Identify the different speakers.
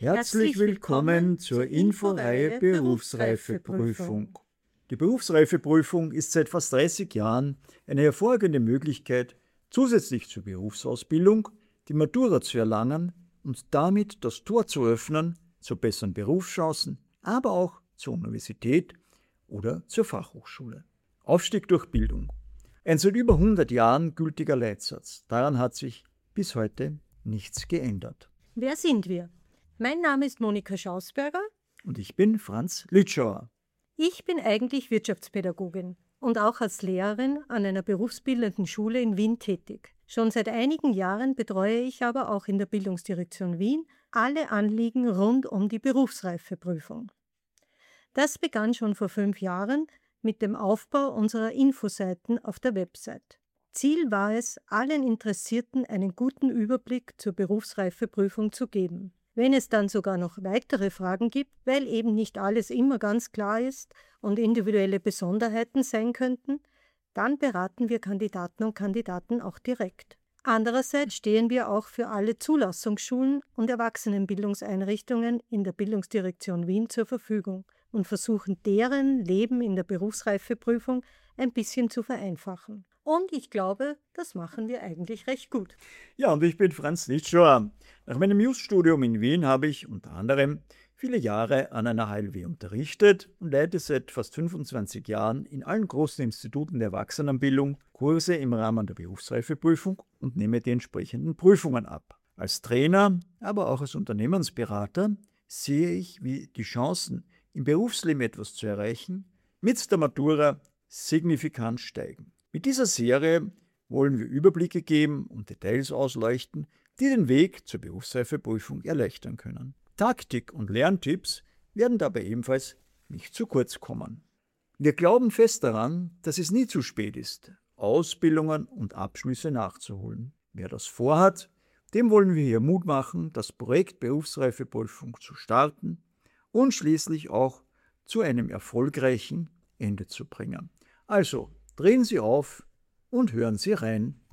Speaker 1: Herzlich willkommen zur Inforeihe Berufsreifeprüfung. Die Berufsreifeprüfung ist seit fast 30 Jahren eine hervorragende Möglichkeit, zusätzlich zur Berufsausbildung die Matura zu erlangen und damit das Tor zu öffnen zu besseren Berufschancen, aber auch zur Universität oder zur Fachhochschule. Aufstieg durch Bildung. Ein seit über 100 Jahren gültiger Leitsatz. Daran hat sich bis heute nichts geändert.
Speaker 2: Wer sind wir? Mein Name ist Monika Schausberger.
Speaker 1: Und ich bin Franz Litschauer.
Speaker 2: Ich bin eigentlich Wirtschaftspädagogin und auch als Lehrerin an einer berufsbildenden Schule in Wien tätig. Schon seit einigen Jahren betreue ich aber auch in der Bildungsdirektion Wien alle Anliegen rund um die Berufsreifeprüfung. Das begann schon vor 5 Jahren mit dem Aufbau unserer Infoseiten auf der Website. Ziel war es, allen Interessierten einen guten Überblick zur Berufsreifeprüfung zu geben. Wenn es dann sogar noch weitere Fragen gibt, weil eben nicht alles immer ganz klar ist und individuelle Besonderheiten sein könnten, dann beraten wir Kandidaten und Kandidaten auch direkt. Andererseits stehen wir auch für alle Zulassungsschulen und Erwachsenenbildungseinrichtungen in der Bildungsdirektion Wien zur Verfügung und versuchen, deren Leben in der Berufsreifeprüfung ein bisschen zu vereinfachen. Und ich glaube, das machen wir eigentlich recht gut.
Speaker 1: Ja, und ich bin Franz Litschauer. Nach meinem Jus-Studium in Wien habe ich unter anderem viele Jahre an einer HLW unterrichtet und leite seit fast 25 Jahren in allen großen Instituten der Erwachsenenbildung Kurse im Rahmen der Berufsreifeprüfung und nehme die entsprechenden Prüfungen ab. Als Trainer, aber auch als Unternehmensberater sehe ich, wie die Chancen, im Berufsleben etwas zu erreichen, mit der Matura signifikant steigen. Mit dieser Serie wollen wir Überblicke geben und Details ausleuchten, die den Weg zur Berufsreifeprüfung erleichtern können. Taktik und Lerntipps werden dabei ebenfalls nicht zu kurz kommen. Wir glauben fest daran, dass es nie zu spät ist, Ausbildungen und Abschlüsse nachzuholen. Wer das vorhat, dem wollen wir hier Mut machen, das Projekt Berufsreifeprüfung zu starten und schließlich auch zu einem erfolgreichen Ende zu bringen. Also, drehen Sie auf und hören Sie rein.